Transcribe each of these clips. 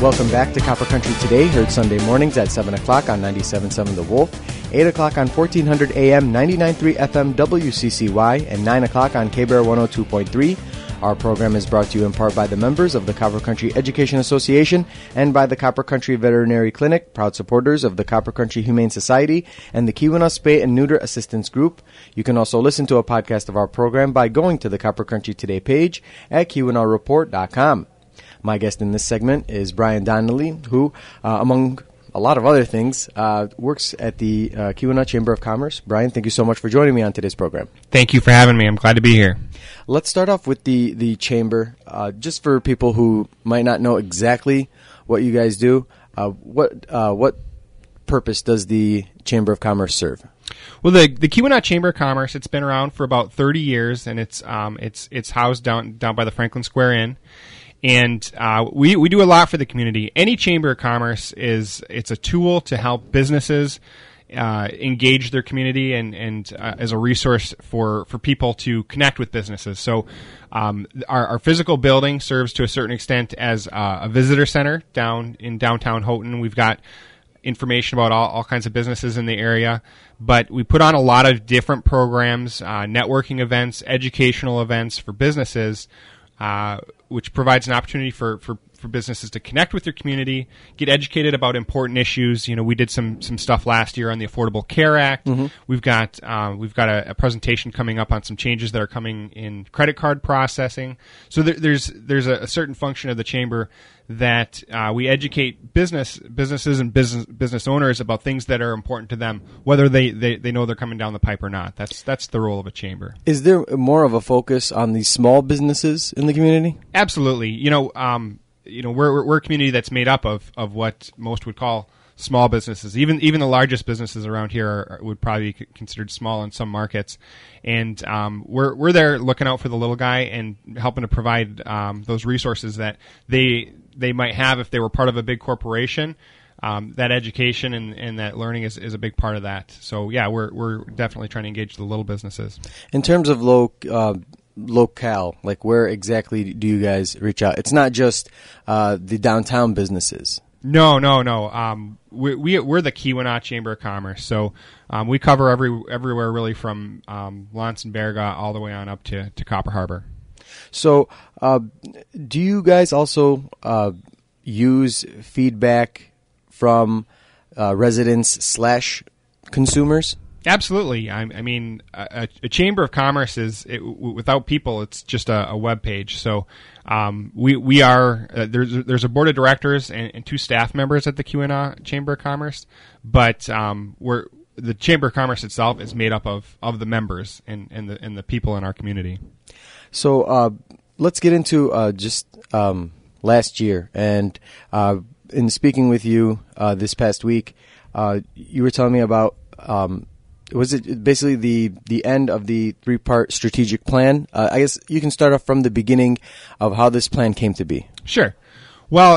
Welcome back to Copper Country Today, heard Sunday mornings at 7 o'clock on 97.7 The Wolf, 8 o'clock on 1400 AM, 99.3 FM WCCY, and 9 o'clock on KBAR 102.3. Our program is brought to you in part by the members of the Copper Country Education Association and by the Copper Country Veterinary Clinic, proud supporters of the Copper Country Humane Society and the Keweenaw Spay and Neuter Assistance Group. You can also listen to a podcast of our program by going to the Copper Country Today page at KeweenawReport.com. My guest in this segment is Brian Donnelly, who, among a lot of other things, works at the Keweenaw Chamber of Commerce. Brian, thank you so much for joining me on today's program. Thank you for having me. I'm glad to be here. Let's start off with the chamber. Just for people who might not know exactly what you guys do, what purpose does the Chamber of Commerce serve? Well, the Keweenaw Chamber of Commerce, it's been around for about 30 years, and it's housed down by the Franklin Square Inn. And we do a lot for the community. Any Chamber of Commerce it's a tool to help businesses engage their community and as a resource for people to connect with businesses. So our physical building serves to a certain extent as a visitor center down in downtown Houghton. We've got information about all kinds of businesses in the area, but we put on a lot of different programs, networking events, educational events for businesses, which provides an opportunity for businesses to connect with their community, get educated about important issues. You know, we did some stuff last year on the Affordable Care Act. Mm-hmm. We've got a presentation coming up on some changes that are coming in credit card processing. So there's a certain function of the chamber that we educate businesses and business owners about things that are important to them, whether they know they're coming down the pipe or not. That's the role of a chamber. Is there more of a focus on the small businesses in the community? Absolutely. We're a community that's made up of what most would call small businesses. Even the largest businesses around here would probably be considered small in some markets. And we're there looking out for the little guy and helping to provide those resources that they might have if they were part of a big corporation. That education and that learning is a big part of that. So yeah, we're definitely trying to engage the little businesses. In terms of locale, like where exactly do you guys reach out? It's not just the downtown businesses. No. We're the Keweenaw Chamber of Commerce, so we cover everywhere really from Launceston-Baraga all the way on up to Copper Harbor. So, do you guys also use feedback from residents/consumers? Absolutely. I mean, a Chamber of Commerce without people, it's just a web page. So we are there's a board of directors and two staff members at the Keweenaw Chamber of Commerce, but the Chamber of Commerce itself is made up of the members and the people in our community. So let's get into just last year. And in speaking with you this past week, you were telling me about was it basically the end of the 3-part strategic plan? I guess you can start off from the beginning of how this plan came to be. Sure. Well,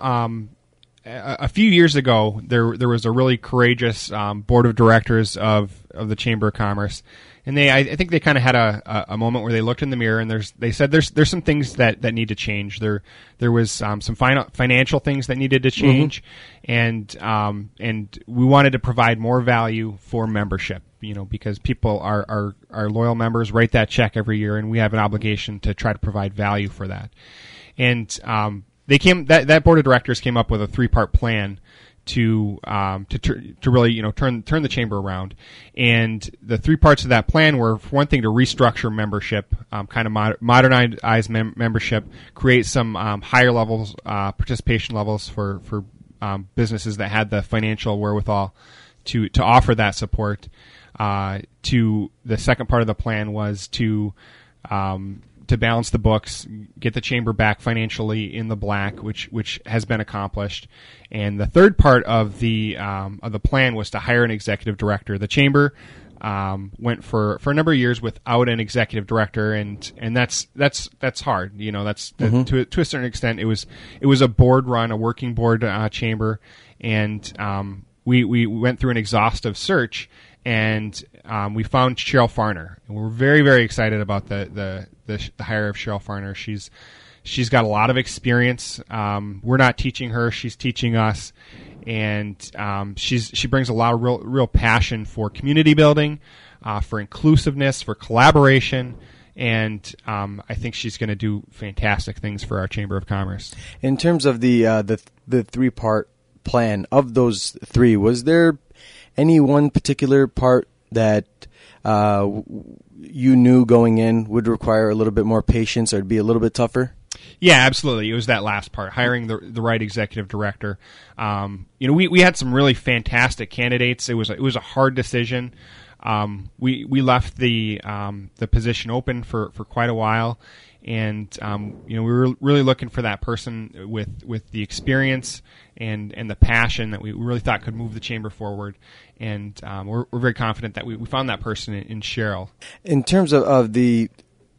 a few years ago, there was a really courageous board of directors of the Chamber of Commerce, and I think they kind of had a moment where they looked in the mirror and they said there's some things that need to change. There was some financial things that needed to change, mm-hmm. and we wanted to provide more value for membership. Because people are loyal members, write that check every year, and we have an obligation to try to provide value for that. And that board of directors came up with a 3-part plan to really turn the chamber around. And the 3 parts of that plan were, for one thing, to restructure membership, kind of modernize membership, create some higher levels, participation levels for businesses that had the financial wherewithal to offer that support. To the second part of the plan was to balance the books, get the chamber back financially in the black, which has been accomplished. And the third part of the plan was to hire an executive director. The chamber went for a number of years without an executive director, and that's hard. Mm-hmm. To a certain extent, it was a board run, a working board chamber, and we went through an exhaustive search. And we found Cheryl Farner, and we're very, very excited about the hire of Cheryl Farner. She's She's got a lot of experience. We're not teaching her; she's teaching us, and she brings a lot of real passion for community building, for inclusiveness, for collaboration. And I think she's going to do fantastic things for our Chamber of Commerce. In terms of the 3-part plan, of those 3, was there any one particular part that you knew going in would require a little bit more patience or be a little bit tougher? Yeah, absolutely. It was that last part, hiring the right executive director. We had some really fantastic candidates. It was a hard decision. We left the position open for quite a while, and we were really looking for that person with the experience and the passion that we really thought could move the chamber forward. And we're very confident that we found that person in Cheryl. In terms of the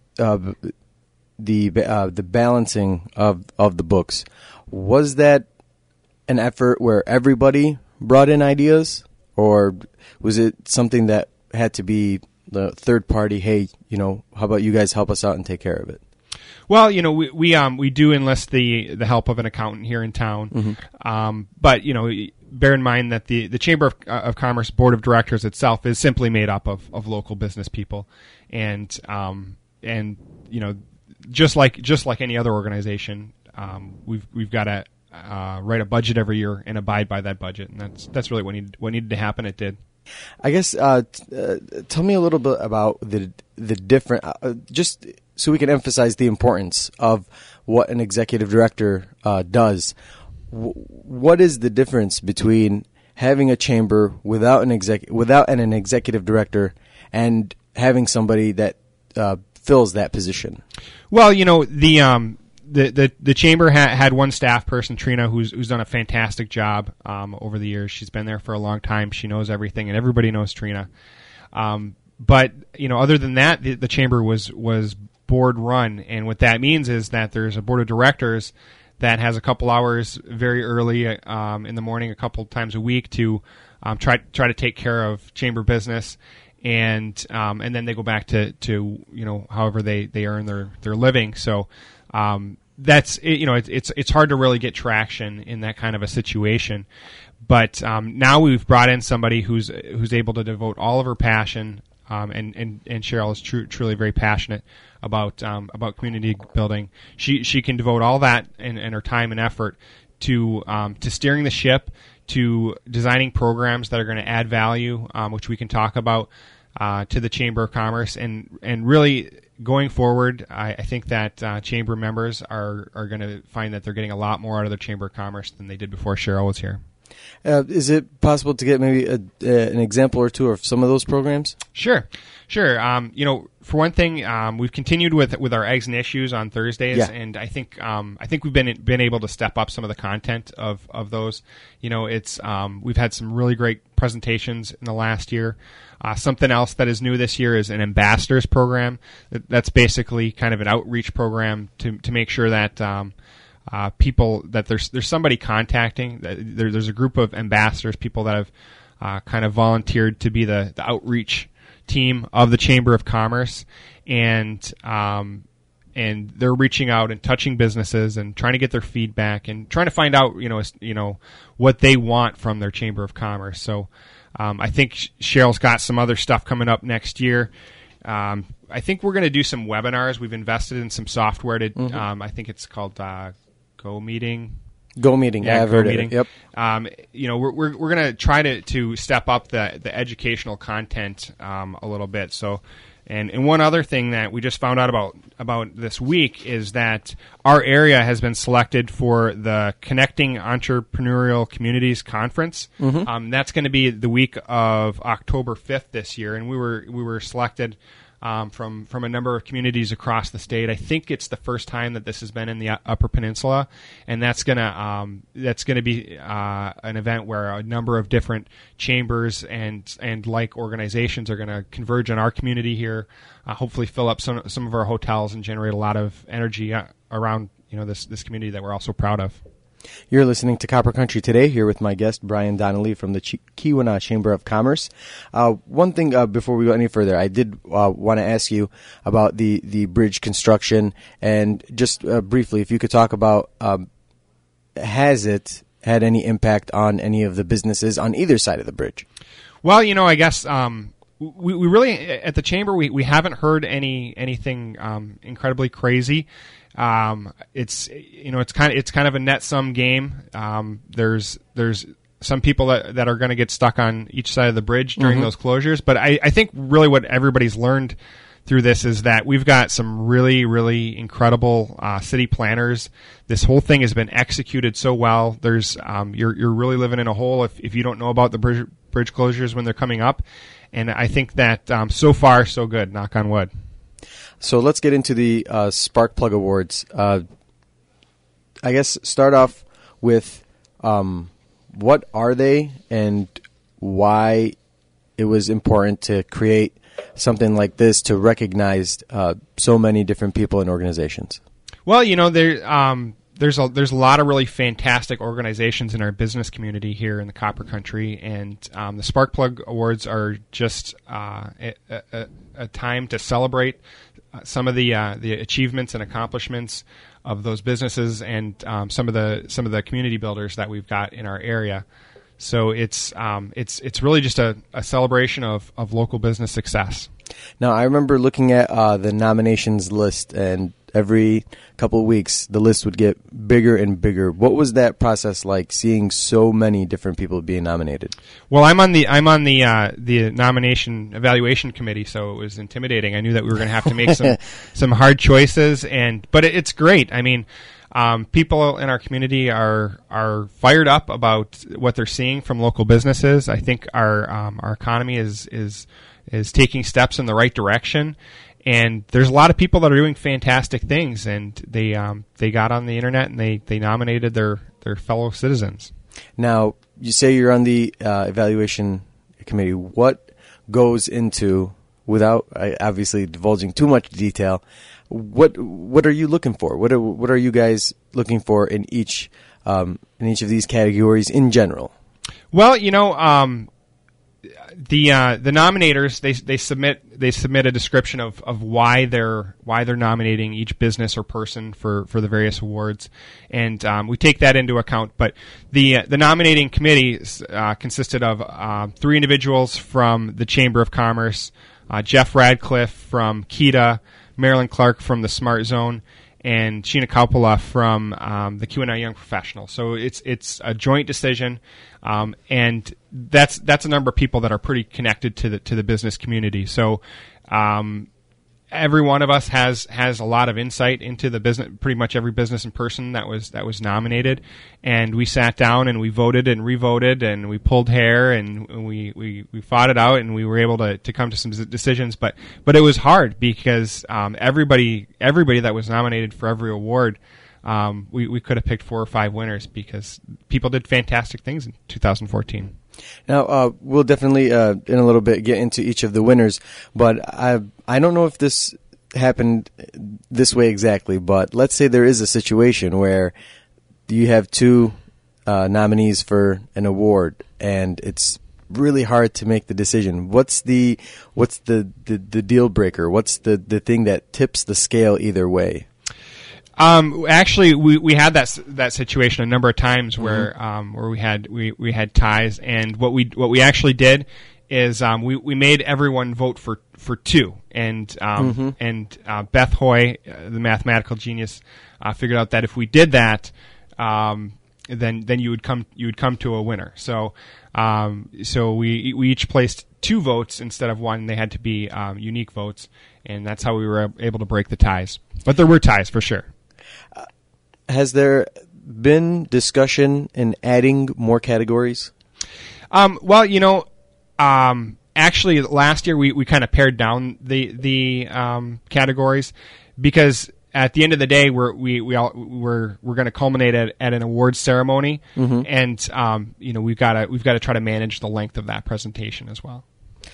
balancing of the books, was that an effort where everybody brought in ideas? Or was it something that had to be the third party, hey, how about you guys help us out and take care of it? Well, we do enlist the help of an accountant here in town. Mm-hmm. But, bear in mind that the Chamber of Commerce Board of Directors itself is simply made up of local business people. And just like any other organization, we've got to write a budget every year and abide by that budget, and that's really what needed to happen. It did. I guess tell me a little bit about the different, just so we can emphasize the importance of what an executive director does. What is the difference between having a chamber without an executive director and having somebody that fills that position? Well, the chamber had one staff person, Trina, who's done a fantastic job over the years. She's been there for a long time. She knows everything, and everybody knows Trina. But other than that, the chamber was board run, and what that means is that there's a board of directors that has a couple hours very early in the morning, a couple times a week to try to take care of chamber business. And then they go back to however they earn their living. So that's it's hard to really get traction in that kind of a situation. But now we've brought in somebody who's able to devote all of her passion. And Cheryl is truly very passionate about community building. She can devote all that and her time and effort to steering the ship, to designing programs that are going to add value, which we can talk about to the Chamber of Commerce, and really going forward, I think that Chamber members are going to find that they're getting a lot more out of the Chamber of Commerce than they did before Cheryl was here. Is it possible to get maybe an example or two of some of those programs? Sure. For one thing, we've continued with our eggs and issues on Thursdays, and I think we've been able to step up some of the content of those. We've had some really great presentations in the last year. Something else that is new this year is an ambassadors program. That's basically kind of an outreach program to make sure that people, that there's somebody contacting. There's a group of ambassadors, people that have kind of volunteered to be the outreach team of the Chamber of Commerce, and they're reaching out and touching businesses and trying to get their feedback and trying to find out what they want from their Chamber of Commerce. So I think Cheryl's got some other stuff coming up next year. I think we're going to do some webinars. We've invested in some software to. I think it's called Go Meeting. Go Meeting. Yeah, I've heard of it. Yep. We're going to try to step up the educational content a little bit. So, and one other thing that we just found out about this week is that our area has been selected for the Connecting Entrepreneurial Communities Conference. That's going to be the week of October 5th this year, and we were selected from a number of communities across the state. I think it's the first time that this has been in the Upper Peninsula, and that's gonna be an event where a number of different chambers and like organizations are gonna converge on our community here. Hopefully, fill up some of our hotels and generate a lot of energy around this community that we're all so proud of. You're listening to Copper Country Today, here with my guest, Brian Donnelly from the Keweenaw Chamber of Commerce. One thing before we go any further, I did want to ask you about the bridge construction, and just briefly, if you could talk about, has it had any impact on any of the businesses on either side of the bridge? Well, I guess we really, at the Chamber, we haven't heard anything incredibly crazy. It's kind of a net sum game. There's some people that are going to get stuck on each side of the bridge during those closures. But I think really what everybody's learned through this is that we've got some really, really incredible city planners. This whole thing has been executed so well. There's you're really living in a hole if you don't know about the bridge closures when they're coming up. And I think that so far so good. Knock on wood. So let's get into the Spark Plug Awards. I guess start off with what are they and why it was important to create something like this to recognize so many different people and organizations. Well, there's a lot of really fantastic organizations in our business community here in the Copper Country, and the Spark Plug Awards are just a time to celebrate some of the achievements and accomplishments of those businesses and some of the community builders that we've got in our area. So it's really just a celebration of local business success. Now, I remember looking at the nominations list, and every couple of weeks the list would get bigger and bigger. What was that process like, seeing so many different people being nominated? Well, I'm on the nomination evaluation committee, so it was intimidating. I knew that we were going to have to make some hard choices, but it's great. I mean, people in our community are fired up about what they're seeing from local businesses. I think our economy is taking steps in the right direction. And there's a lot of people that are doing fantastic things, and they got on the internet and they nominated their fellow citizens. Now, you say you're on the evaluation committee. What goes into, without obviously divulging too much detail, what are you looking for? What are you guys looking for in each of these categories in general? Well, the nominators they submit a description of why they're nominating each business or person for the various awards, and we take that into account. But the nominating committee consisted of 3 individuals from the Chamber of Commerce, Jeff Radcliffe from KEDA, Marilyn Clark from the Smart Zone, and Sheena Kauppala from the Keweenaw Young Professionals. So it's a joint decision, and that's a number of people that are pretty connected to the business community. So every one of us has a lot of insight into the business. Pretty much every business and person that was nominated, and we sat down and we voted and revoted and we pulled hair and we fought it out, and we were able to come to some decisions. But it was hard because everybody that was nominated for every award, we could have picked 4 or 5 winners because people did fantastic things in 2014. Now, we'll definitely, in a little bit, get into each of the winners, but I don't know if this happened this way exactly, but let's say there is a situation where you have 2 nominees for an award, and it's really hard to make the decision. What's the deal breaker? What's the thing that tips the scale either way? Actually, we had that situation a number of times where we had ties, and what we actually did is we made everyone vote for 2, and Beth Hoy, the mathematical genius, figured out that if we did that, then you would come to a winner. So we each placed 2 votes instead of 1. They had to be unique votes, and that's how we were able to break the ties. But there were ties for sure. Has there been discussion in adding more categories? Well, actually, last year we kind of pared down the categories because at the end of the day we're going to culminate at an awards ceremony, and we've got to try to manage the length of that presentation as well.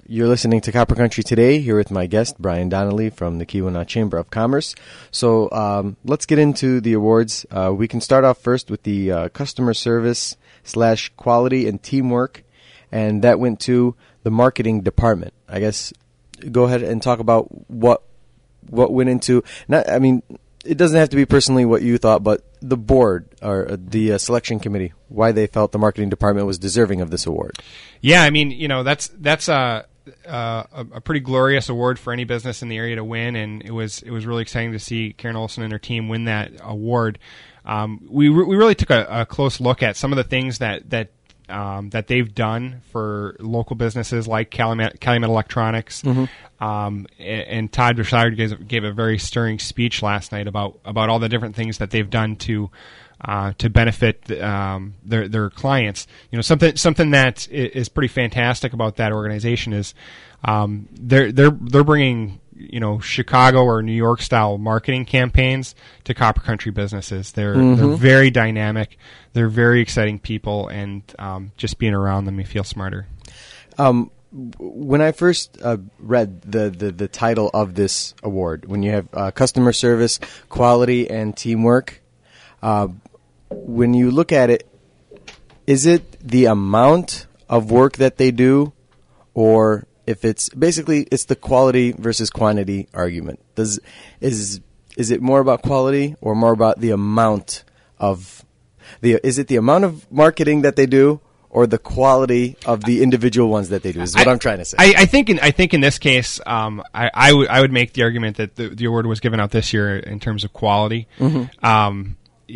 You're listening to Copper Country Today, here with my guest, Brian Donnelly from the Keweenaw Chamber of Commerce. So let's get into the awards. We can start off first with the customer service / quality and teamwork, and that went to the marketing department. I guess go ahead and talk about what went into, it doesn't have to be personally what you thought, but the board or the selection committee, why they felt the marketing department was deserving of this award. Yeah, that's a pretty glorious award for any business in the area to win, and it was really exciting to see Karen Olson and her team win that award. We really took a close look at some of the things that they've done for local businesses like Calumet Electronics. Mm-hmm. And Todd Bouchard gave a very stirring speech last night about all the different things that they've done to benefit their clients. Something that is pretty fantastic about that organization is they're bringing Chicago or New York style marketing campaigns to Copper Country businesses. They're very dynamic. They're very exciting people, and just being around them, you feel smarter. When I first read the title of this award, when you have customer service, quality, and teamwork, when you look at it, is it the amount of work that they do, or if it's the quality versus quantity argument? Is it more about quality or more about the amount of is it the amount of marketing that they do, or the quality of the individual ones that they do, is what I'm trying to say. I think in this case, I would make the argument that the award was given out this year in terms of quality. Mm-hmm.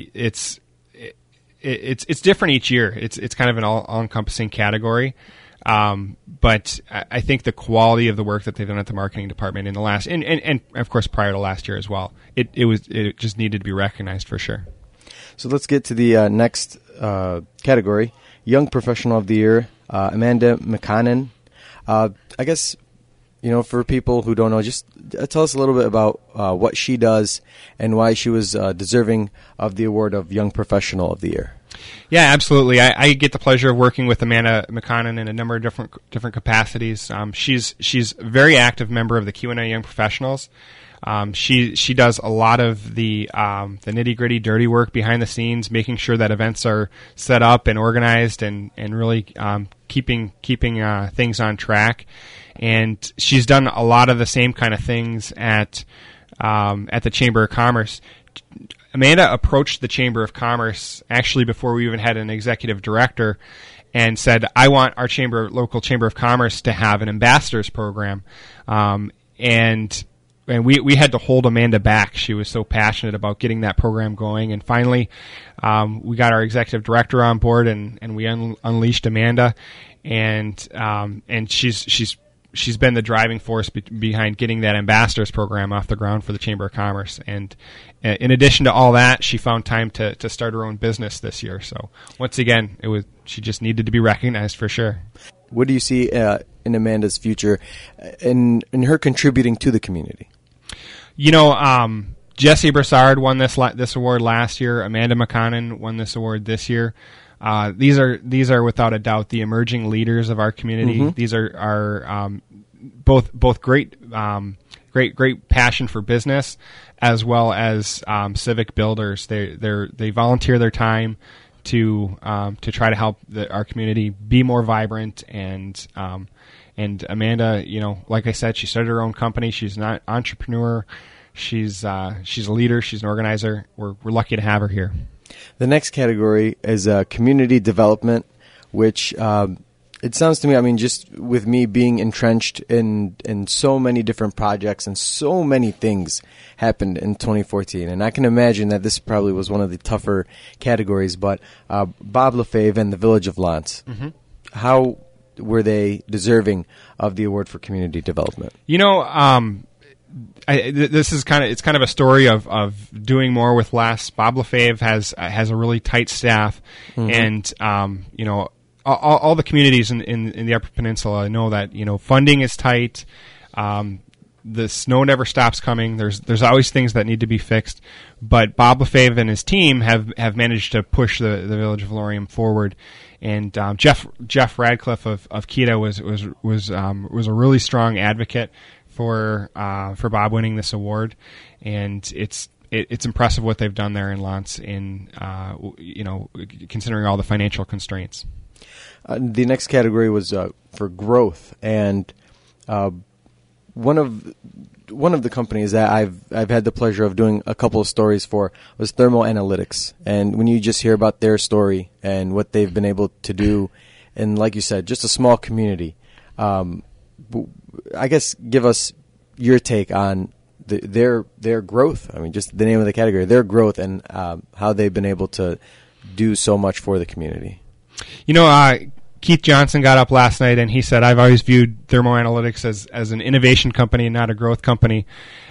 It's different each year. It's kind of an all-encompassing category. But I think the quality of the work that they've done at the marketing department in the last, and of course prior to last year as well, it just needed to be recognized for sure. So let's get to the next category. Young Professional of the Year, Amanda McConnon. I guess, for people who don't know, just tell us a little bit about what she does and why she was deserving of the award of Young Professional of the Year. Yeah, absolutely. I get the pleasure of working with Amanda McConnon in a number of different capacities. She's a very active member of the Keweenaw Young Professionals. She does a lot of the nitty-gritty, dirty work behind the scenes, making sure that events are set up and organized, and really keeping things on track. And she's done a lot of the same kind of things at the Chamber of Commerce. Amanda approached the Chamber of Commerce actually before we even had an executive director, and said, "I want our local Chamber of Commerce to have an ambassadors program," and we had to hold Amanda back. She was so passionate about getting that program going. And finally, we got our executive director on board, and we unleashed Amanda. And she's been the driving force behind getting that ambassadors program off the ground for the Chamber of Commerce. And in addition to all that, she found time to start her own business this year. So once again, she just needed to be recognized for sure. What do you see in Amanda's future in her contributing to the community? Jesse Broussard won this award last year. Amanda McConnon won this award this year. These are without a doubt the emerging leaders of our community. Mm-hmm. These are both great passion for business as well as civic builders. They volunteer their time to try to help our community be more vibrant. And Amanda, like I said, she started her own company. She's an entrepreneur. She's a leader. She's an organizer. We're lucky to have her here. The next category is community development, which it sounds to me, just with me being entrenched in so many different projects and so many things happened in 2014, and I can imagine that this probably was one of the tougher categories, but Bob Lefebvre and the Village of L'Anse, mm-hmm. How were they deserving of the award for community development? This is kind of a story of doing more with less. Bob Lefebvre has a really tight staff, mm-hmm. and all the communities in the Upper Peninsula know that funding is tight. the snow never stops coming. There's always things that need to be fixed, but Bob Lefebvre and his team have managed to push the village of Laurium forward. And Jeff Radcliffe of Kita was a really strong advocate for Bob winning this award, and it's impressive what they've done there in Lantz considering all the financial constraints. The next category was for growth, and one of the companies that I've had the pleasure of doing a couple of stories for was Thermo Analytics. And when you just hear about their story and what they've been able to do, and like you said, just a small community, I guess give us your take on their growth. I mean, just the name of the category, their growth, and how they've been able to do so much for the community. Keith Johnson got up last night and he said, "I've always viewed Thermo Analytics as an innovation company and not a growth company."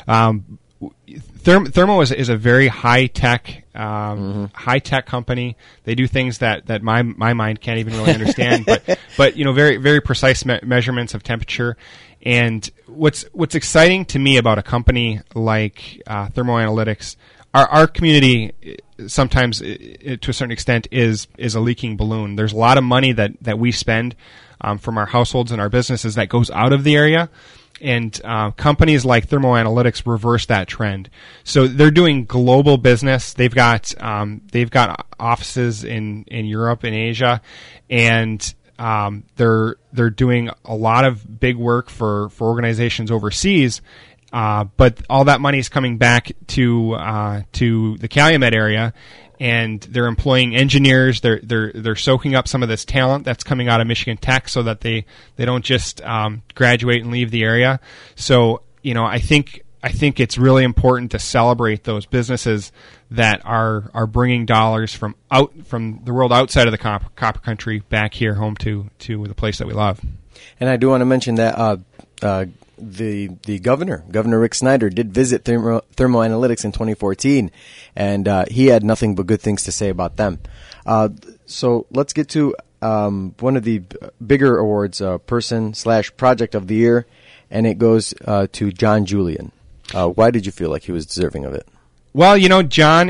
Thermo is a very high tech company. They do things that my mind can't even really understand, but very very precise measurements of temperature. And what's exciting to me about a company like Thermo Analytics, our community sometimes, to a certain extent, is a leaking balloon. There's a lot of money that we spend from our households and our businesses that goes out of the area. And companies like Thermo Analytics reverse that trend. So they're doing global business. They've got offices in Europe and Asia, and they're doing a lot of big work for organizations overseas. But all that money is coming back to the Calumet area, and they're employing engineers. They're soaking up some of this talent that's coming out of Michigan Tech, so that they don't just graduate and leave the area. So I think it's really important to celebrate those businesses that are bringing dollars from the world outside of the copper country back here home to the place that we love. And I do want to mention that the Governor Rick Snyder, did visit Thermo Analytics in 2014, and he had nothing but good things to say about them. So let's get to one of the bigger awards, person/project of the year, and it goes to John Julian. Why did you feel like he was deserving of it? Well, John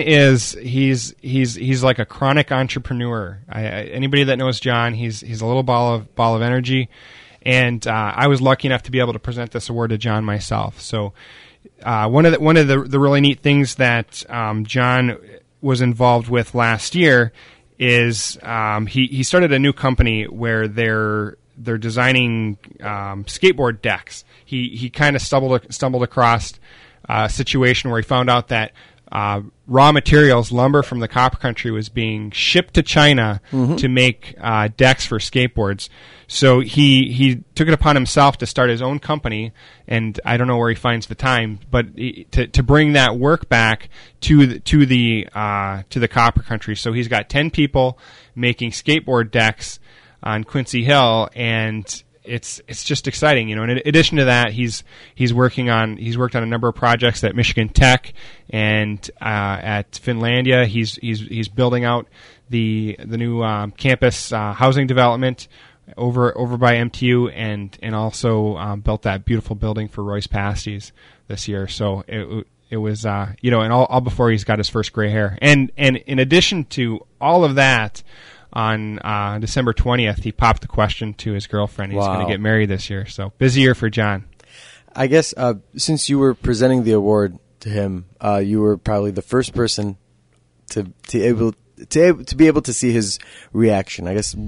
he's like a chronic entrepreneur. Anybody that knows John, he's a little ball of energy. And I was lucky enough to be able to present this award to John myself. So one of the really neat things that John was involved with last year is he started a new company where they're designing skateboard decks. He kind of stumbled across a situation where he found out that raw materials, lumber from the copper country, was being shipped to China to make decks for skateboards. So he took it upon himself to start his own company, and I don't know where he finds the time, but to bring that work back to the copper country. So he's got 10 people making skateboard decks on Quincy Hill, and it's just exciting, In addition to that, he's worked on a number of projects at Michigan Tech and at Finlandia. He's building out the new campus housing development over by MTU, and also built that beautiful building for Royce Pasties this year. So it was and all before he's got his first gray hair. And in addition to all of that, on December 20th, he popped the question to his girlfriend. He's going to get married this year. So busy year for John. I guess since you were presenting the award to him, you were probably the first person to be able to see his reaction. I guess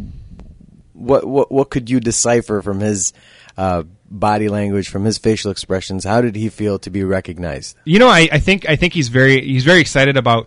what could you decipher from his body language, from his facial expressions? How did he feel to be recognized? I think he's very excited about,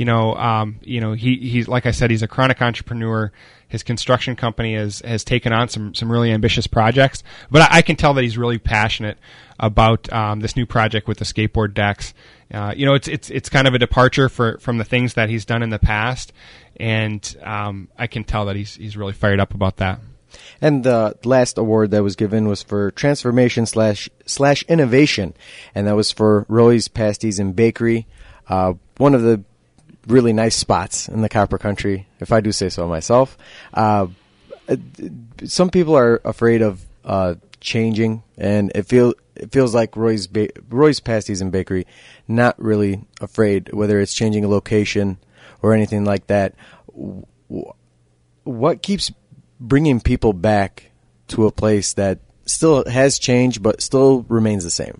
he's like I said, he's a chronic entrepreneur. His construction company has taken on some really ambitious projects, but I can tell that he's really passionate about this new project with the skateboard decks. It's kind of a departure from the things that he's done in the past, and I can tell that he's really fired up about that. And the last award that was given was for transformation slash innovation, and that was for Roy's Pasties and Bakery, one of the really nice spots in the copper country, if I do say so myself. Some people are afraid of changing, and it feels like Roy's Pasties and Bakery not really afraid, whether it's changing a location or anything like that. What keeps bringing people back to a place that still has changed but still remains the same?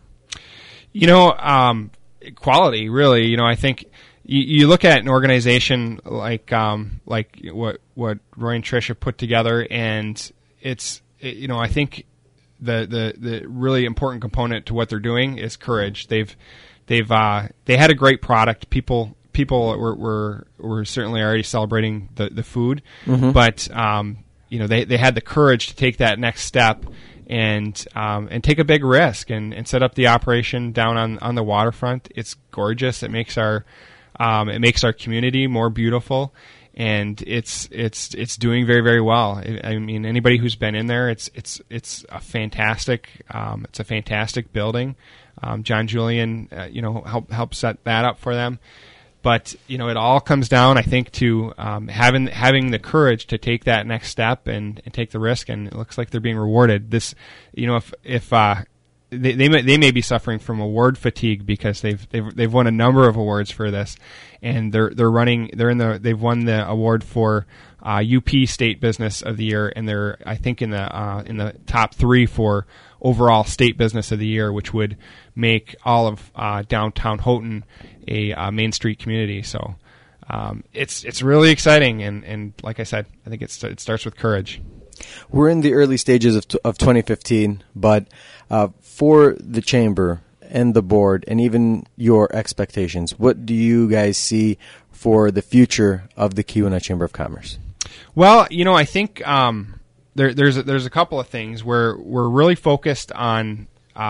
Quality, really. I think you look at an organization like what Roy and Trish have put together, and I think the really important component to what they're doing is courage. They had a great product. People were certainly already celebrating the food, but they had the courage to take that next step and take a big risk and set up the operation down on the waterfront. It's gorgeous. It makes our community more beautiful, and it's doing very, very well. I mean, anybody who's been in there, it's a fantastic building. John Julian, helped set that up for them. But it all comes down, I think, to having the courage to take that next step and take the risk. And it looks like they're being rewarded. This, if they may be suffering from award fatigue because they've won a number of awards for this, and they've won the award for UP State Business of the Year, and they're, I think, in the top 3 for overall State Business of the Year, which would make all of downtown Houghton a Main Street community. So it's really exciting, and like I said, I think it starts with courage. We're in the early stages of 2015, but for the Chamber and the board and even your expectations, what do you guys see for the future of the Keweenaw Chamber of Commerce? Well, I think there's a couple of things where we're really focused on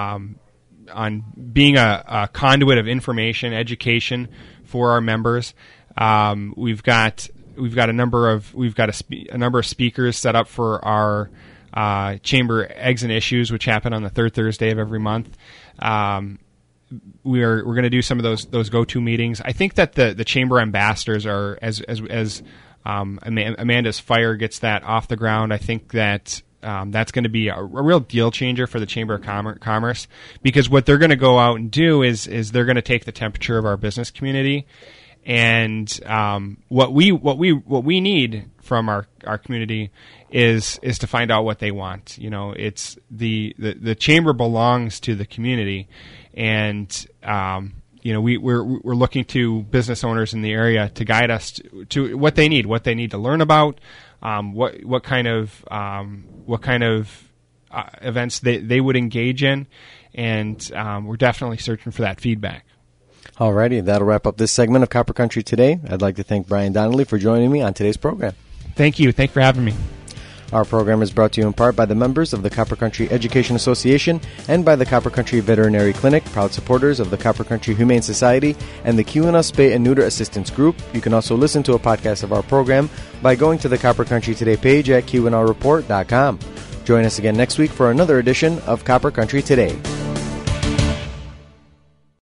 being a conduit of information, education for our members. We've got a number of speakers set up for our Chamber Eggs and Issues, which happen on the third Thursday of every month. We're going to do some of those go-to meetings. I think that the Chamber ambassadors are as Amanda's Fire gets that off the ground. I think that that's going to be a real deal changer for the Chamber of Commerce, because what they're going to go out and do is they're going to take the temperature of our business community, and what we need from our community is to find out what they want. It's the Chamber belongs to the community, and we're looking to business owners in the area to guide us to what they need to learn about, what kind of events they would engage in, and we're definitely searching for that feedback. Alrighty, that'll wrap up this segment of Copper Country Today. I'd like to thank Brian Donnelly for joining me on today's program. Thank you. Thanks for having me. Our program is brought to you in part by the members of the Copper Country Education Association and by the Copper Country Veterinary Clinic, proud supporters of the Copper Country Humane Society and the Keweenaw Spay and Neuter Assistance Group. You can also listen to a podcast of our program by going to the Copper Country Today page at KeweenawReport.com. Join us again next week for another edition of Copper Country Today.